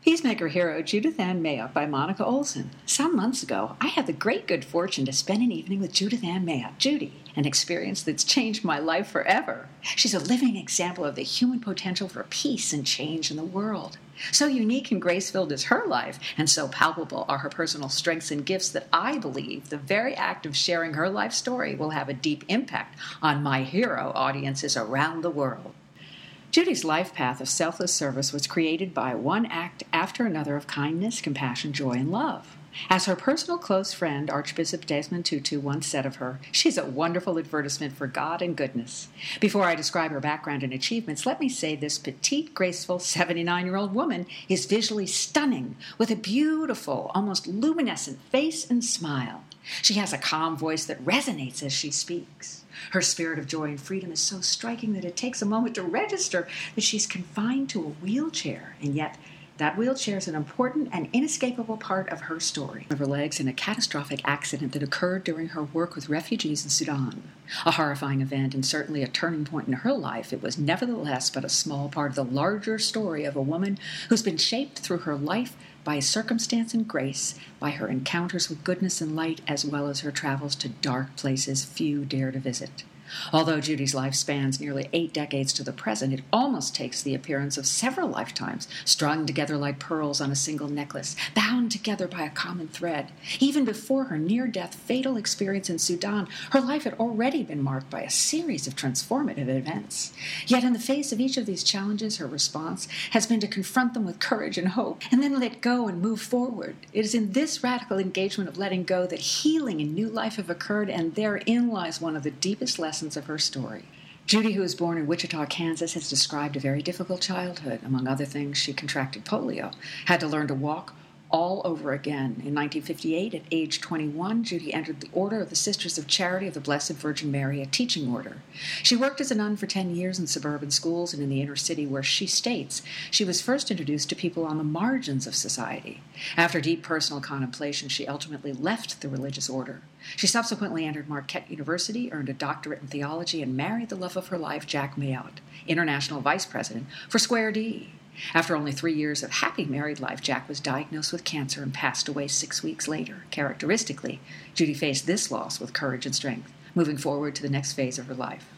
Peacemaker hero Judith Ann Mayotte by Monica Olson. Some months ago, I had the great good fortune to spend an evening with Judith Ann Mayotte, Judy, an experience that's changed my life forever. She's a living example of the human potential for peace and change in the world. So unique and grace-filled is her life, and so palpable are her personal strengths and gifts that I believe the very act of sharing her life story will have a deep impact on my hero audiences around the world. Judy's life path of selfless service was created by one act after another of kindness, compassion, joy, and love. As her personal close friend, Archbishop Desmond Tutu, once said of her, she's a wonderful advertisement for God and goodness. Before I describe her background and achievements, let me say this petite, graceful 79-year-old woman is visually stunning, with a beautiful, almost luminescent face and smile. She has a calm voice that resonates as she speaks. Her spirit of joy and freedom is so striking that it takes a moment to register that she's confined to a wheelchair, and yet that wheelchair is an important and inescapable part of her story. Of her legs in a catastrophic accident that occurred during her work with refugees in Sudan. A horrifying event and certainly a turning point in her life, it was nevertheless but a small part of the larger story of a woman who's been shaped through her life by circumstance and grace, by her encounters with goodness and light, as well as her travels to dark places few dare to visit. Although Judy's life spans nearly 8 decades to the present, it almost takes the appearance of several lifetimes, strung together like pearls on a single necklace, bound together by a common thread. Even before her near-death fatal experience in Sudan, her life had already been marked by a series of transformative events. Yet in the face of each of these challenges, her response has been to confront them with courage and hope, and then let go and move forward. It is in this radical engagement of letting go that healing and new life have occurred, and therein lies one of the deepest lessons of her story. Judy, who was born in Wichita, Kansas, has described a very difficult childhood. Among other things, she contracted polio, had to learn to walk all over again. In 1958, at age 21, Judy entered the Order of the Sisters of Charity of the Blessed Virgin Mary, a teaching order. She worked as a nun for 10 years in suburban schools and in the inner city, where she states she was first introduced to people on the margins of society. After deep personal contemplation, she ultimately left the religious order. She subsequently entered Marquette University, earned a doctorate in theology, and married the love of her life, Jack Mayotte, international vice president for Square D. After only 3 years of happy married life, Jack was diagnosed with cancer and passed away 6 weeks later. Characteristically, Judy faced this loss with courage and strength, moving forward to the next phase of her life.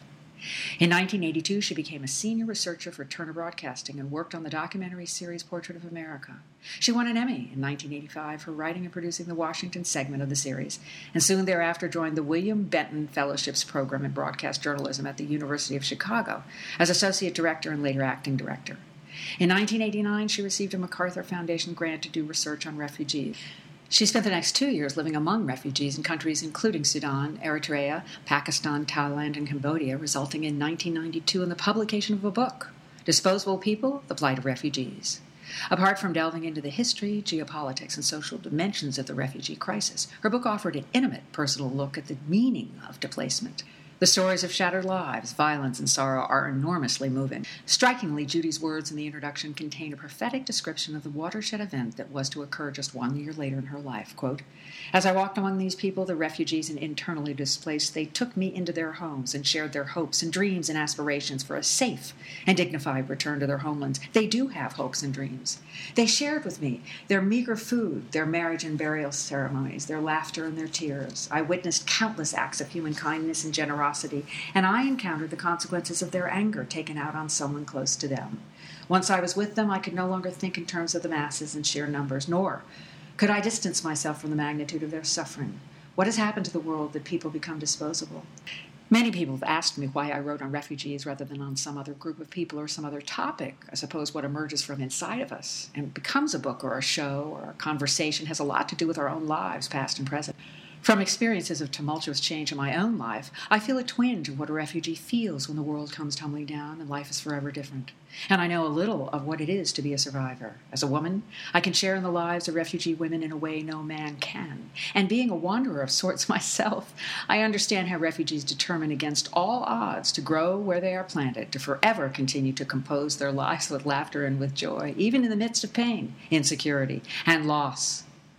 In 1982, she became a senior researcher for Turner Broadcasting and worked on the documentary series Portrait of America. She won an Emmy in 1985 for writing and producing the Washington segment of the series, and soon thereafter joined the William Benton Fellowships program in broadcast journalism at the University of Chicago as associate director and later acting director. In 1989, she received a MacArthur Foundation grant to do research on refugees. She spent the next 2 years living among refugees in countries including Sudan, Eritrea, Pakistan, Thailand, and Cambodia, resulting in 1992 in the publication of a book, Disposable People, The Plight of Refugees. Apart from delving into the history, geopolitics, and social dimensions of the refugee crisis, her book offered an intimate, personal look at the meaning of displacement. The stories of shattered lives, violence, and sorrow are enormously moving. Strikingly, Judy's words in the introduction contain a prophetic description of the watershed event that was to occur just 1 year later in her life. Quote, "As I walked among these people, the refugees and internally displaced, they took me into their homes and shared their hopes and dreams and aspirations for a safe and dignified return to their homelands. They do have hopes and dreams. They shared with me their meager food, their marriage and burial ceremonies, their laughter and their tears. I witnessed countless acts of human kindness and generosity, and I encountered the consequences of their anger taken out on someone close to them. Once I was with them, I could no longer think in terms of the masses and sheer numbers, nor could I distance myself from the magnitude of their suffering. What has happened to the world that people become disposable?" Many people have asked me why I wrote on refugees rather than on some other group of people or some other topic. I suppose what emerges from inside of us and becomes a book or a show or a conversation has a lot to do with our own lives, past and present. From experiences of tumultuous change in my own life, I feel a twinge of what a refugee feels when the world comes tumbling down and life is forever different. And I know a little of what it is to be a survivor. As a woman, I can share in the lives of refugee women in a way no man can. And being a wanderer of sorts myself, I understand how refugees determine against all odds to grow where they are planted, to forever continue to compose their lives with laughter and with joy, even in the midst of pain, insecurity, and loss.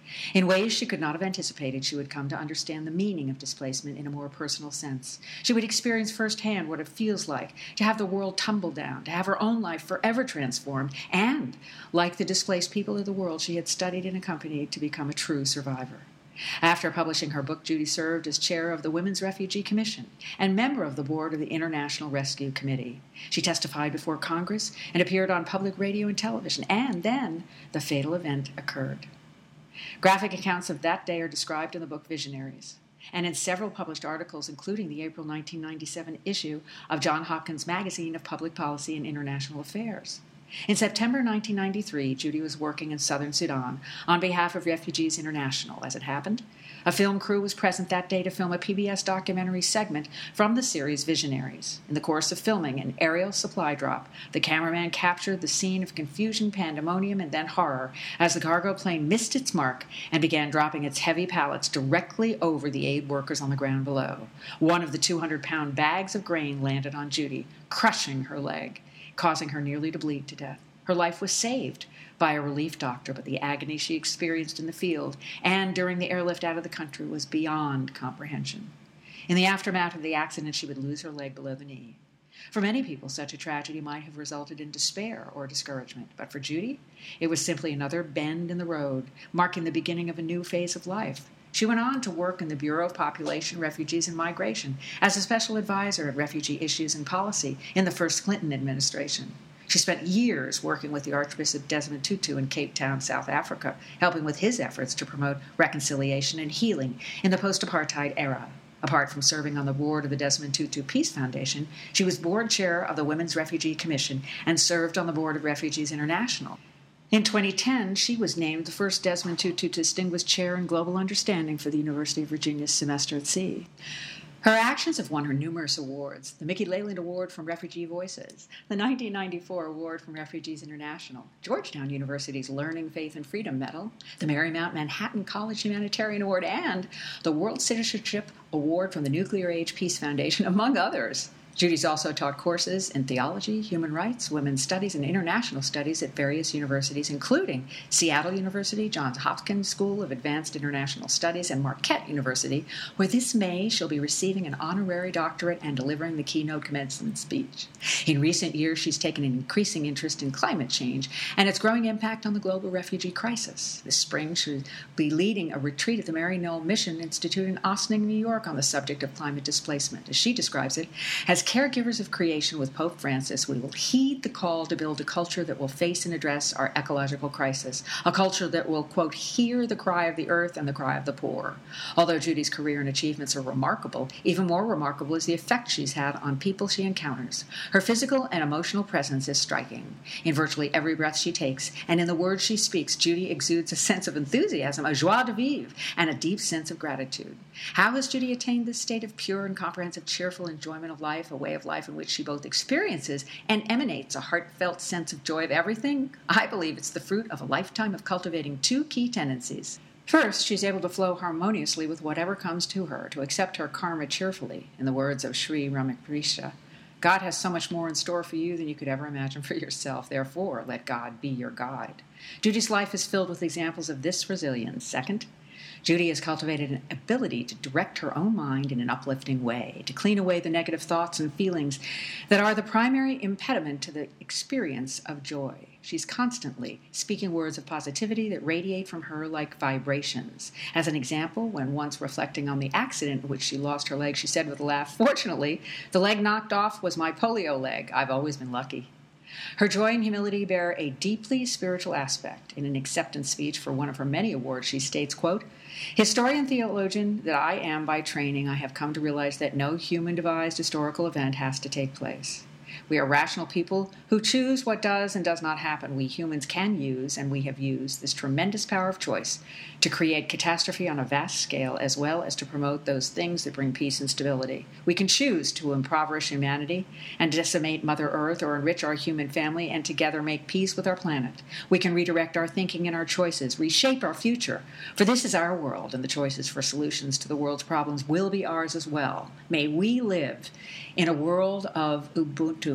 In ways she could not have anticipated, she would come to understand the meaning of displacement in a more personal sense. She would experience firsthand what it feels like to have the world tumble down, to have her own life forever transformed, and, like the displaced people of the world she had studied and accompanied, to become a true survivor. After publishing her book, Judy served as chair of the Women's Refugee Commission and member of the board of the International Rescue Committee. She testified before Congress and appeared on public radio and television, and then the fatal event occurred. Graphic accounts of that day are described in the book Visionaries, and in several published articles, including the April 1997 issue of Johns Hopkins Magazine of Public Policy and International Affairs. In September 1993, Judy was working in southern Sudan on behalf of Refugees International. As it happened, a film crew was present that day to film a PBS documentary segment from the series Visionaries. In the course of filming an aerial supply drop, the cameraman captured the scene of confusion, pandemonium, and then horror as the cargo plane missed its mark and began dropping its heavy pallets directly over the aid workers on the ground below. One of the 200-pound bags of grain landed on Judy, crushing her leg, causing her nearly to bleed to death. Her life was saved by a relief doctor, but the agony she experienced in the field and during the airlift out of the country was beyond comprehension. In the aftermath of the accident, she would lose her leg below the knee. For many people, such a tragedy might have resulted in despair or discouragement, but for Judy, it was simply another bend in the road, marking the beginning of a new phase of life. She went on to work in the Bureau of Population, Refugees, and Migration as a special advisor of refugee issues and policy in the first Clinton administration. She spent years working with the Archbishop Desmond Tutu in Cape Town, South Africa, helping with his efforts to promote reconciliation and healing in the post-apartheid era. Apart from serving on the board of the Desmond Tutu Peace Foundation, she was board chair of the Women's Refugee Commission and served on the board of Refugees International. In 2010, she was named the first Desmond Tutu Distinguished Chair in Global Understanding for the University of Virginia's Semester at Sea. Her actions have won her numerous awards: the Mickey Leyland Award from Refugee Voices, the 1994 Award from Refugees International, Georgetown University's Learning, Faith, and Freedom Medal, the Marymount Manhattan College Humanitarian Award, and the World Citizenship Award from the Nuclear Age Peace Foundation, among others. Judy's also taught courses in theology, human rights, women's studies, and international studies at various universities, including Seattle University, Johns Hopkins School of Advanced International Studies, and Marquette University, where this May she'll be receiving an honorary doctorate and delivering the keynote commencement speech. In recent years, she's taken an increasing interest in climate change and its growing impact on the global refugee crisis. This spring, she'll be leading a retreat at the Mary Noel Mission Institute in Ossining, New York, on the subject of climate displacement. As she describes it, as caregivers of creation with Pope Francis, we will heed the call to build a culture that will face and address our ecological crisis, a culture that will, quote, hear the cry of the earth and the cry of the poor. Although Judy's career and achievements are remarkable, even more remarkable is the effect she's had on people she encounters. Her physical and emotional presence is striking. In virtually every breath she takes, and in the words she speaks, Judy exudes a sense of enthusiasm, a joie de vivre, and a deep sense of gratitude. How has Judy attained this state of pure and comprehensive, cheerful enjoyment of life, a way of life in which she both experiences and emanates a heartfelt sense of joy of everything? I believe it's the fruit of a lifetime of cultivating two key tendencies. First, she's able to flow harmoniously with whatever comes to her, to accept her karma cheerfully. In the words of Sri Ramakrishna, God has so much more in store for you than you could ever imagine for yourself. Therefore, let God be your guide. Judy's life is filled with examples of this resilience. Second, Judy has cultivated an ability to direct her own mind in an uplifting way, to clean away the negative thoughts and feelings that are the primary impediment to the experience of joy. She's constantly speaking words of positivity that radiate from her like vibrations. As an example, when once reflecting on the accident in which she lost her leg, she said with a laugh, "Fortunately, the leg knocked off was my polio leg. I've always been lucky." Her joy and humility bear a deeply spiritual aspect. In an acceptance speech for one of her many awards, she states, quote, "Historian theologian that I am by training, I have come to realize that no human-devised historical event has to take place. We are rational people who choose what does and does not happen. We humans can use, and we have used, this tremendous power of choice to create catastrophe on a vast scale, as well as to promote those things that bring peace and stability. We can choose to impoverish humanity and decimate Mother Earth, or enrich our human family and together make peace with our planet. We can redirect our thinking and our choices, reshape our future. For this is our world, and the choices for solutions to the world's problems will be ours as well. May we live in a world of Ubuntu,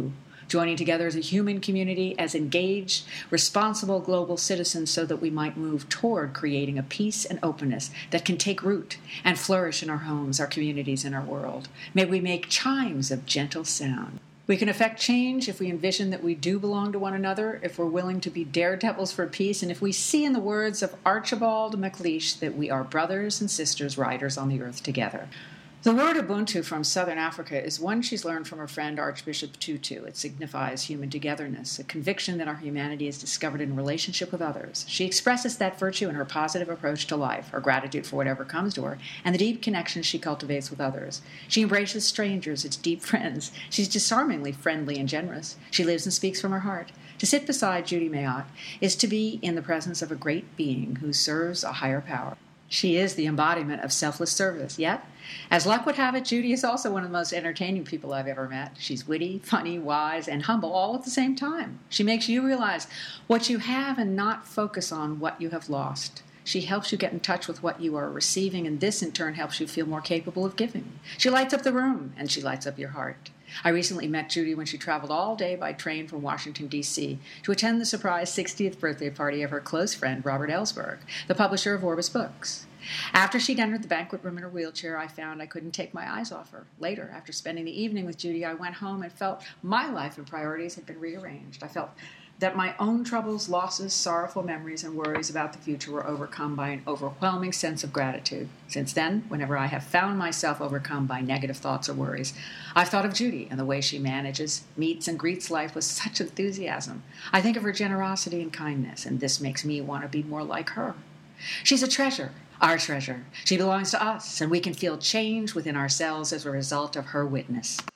joining together as a human community, as engaged, responsible global citizens so that we might move toward creating a peace and openness that can take root and flourish in our homes, our communities, and our world. May we make chimes of gentle sound. We can effect change if we envision that we do belong to one another, if we're willing to be daredevils for peace, and if we see in the words of Archibald MacLeish that we are brothers and sisters riders on the earth together. The word Ubuntu from Southern Africa is one she's learned from her friend Archbishop Tutu. It signifies human togetherness, a conviction that our humanity is discovered in relationship with others. She expresses that virtue in her positive approach to life, her gratitude for whatever comes to her, and the deep connections she cultivates with others. She embraces strangers as deep friends. She's disarmingly friendly and generous. She lives and speaks from her heart. To sit beside Judy Mayotte is to be in the presence of a great being who serves a higher power. She is the embodiment of selfless service, yet, as luck would have it, Judy is also one of the most entertaining people I've ever met. She's witty, funny, wise, and humble all at the same time. She makes you realize what you have and not focus on what you have lost. She helps you get in touch with what you are receiving, and this in turn helps you feel more capable of giving. She lights up the room, and she lights up your heart. I recently met Judy when she traveled all day by train from Washington, D.C. to attend the surprise 60th birthday party of her close friend, Robert Ellsberg, the publisher of Orbis Books. After she'd entered the banquet room in her wheelchair, I found I couldn't take my eyes off her. Later, after spending the evening with Judy, I went home and felt my life and priorities had been rearranged. I felt that my own troubles, losses, sorrowful memories, and worries about the future were overcome by an overwhelming sense of gratitude. Since then, whenever I have found myself overcome by negative thoughts or worries, I've thought of Judy and the way she manages, meets, and greets life with such enthusiasm. I think of her generosity and kindness, and this makes me want to be more like her. She's a treasure, our treasure. She belongs to us, and we can feel change within ourselves as a result of her witness.